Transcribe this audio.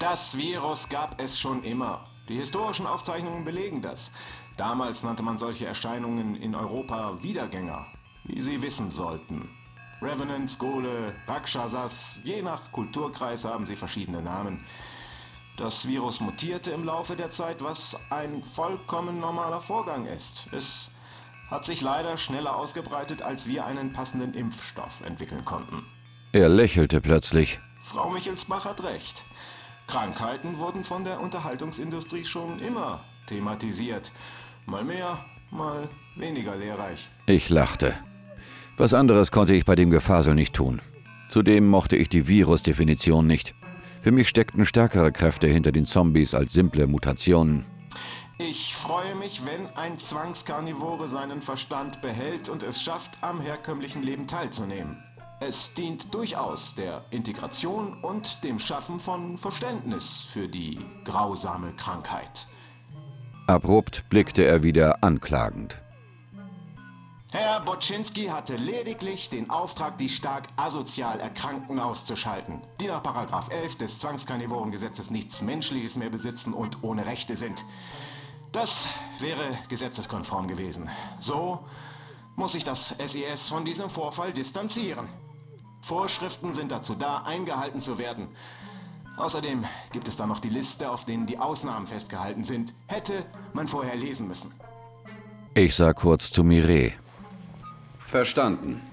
Das Virus gab es schon immer. Die historischen Aufzeichnungen belegen das. Damals nannte man solche Erscheinungen in Europa Wiedergänger, wie Sie wissen sollten. Revenants, Gole, Rakshasas, je nach Kulturkreis haben sie verschiedene Namen. Das Virus mutierte im Laufe der Zeit, was ein vollkommen normaler Vorgang ist. Es hat sich leider schneller ausgebreitet, als wir einen passenden Impfstoff entwickeln konnten. Er lächelte plötzlich. Frau Michelsbach hat recht. Krankheiten wurden von der Unterhaltungsindustrie schon immer thematisiert. Mal mehr, mal weniger lehrreich. Ich lachte. Was anderes konnte ich bei dem Gefasel nicht tun. Zudem mochte ich die Virusdefinition nicht. Für mich steckten stärkere Kräfte hinter den Zombies als simple Mutationen. Ich freue mich, wenn ein Zwangskarnivore seinen Verstand behält und es schafft, am herkömmlichen Leben teilzunehmen. Es dient durchaus der Integration und dem Schaffen von Verständnis für die grausame Krankheit. Abrupt blickte er wieder anklagend. Herr Boczynski hatte lediglich den Auftrag, die stark asozial Erkrankten auszuschalten, die nach § 11 des Zwangskarnivorengesetzes nichts Menschliches mehr besitzen und ohne Rechte sind. Das wäre gesetzeskonform gewesen. So muss sich das SES von diesem Vorfall distanzieren. Vorschriften sind dazu da, eingehalten zu werden. Außerdem gibt es da noch die Liste, auf denen die Ausnahmen festgehalten sind. Hätte man vorher lesen müssen. Ich sah kurz zu Mireille. Verstanden.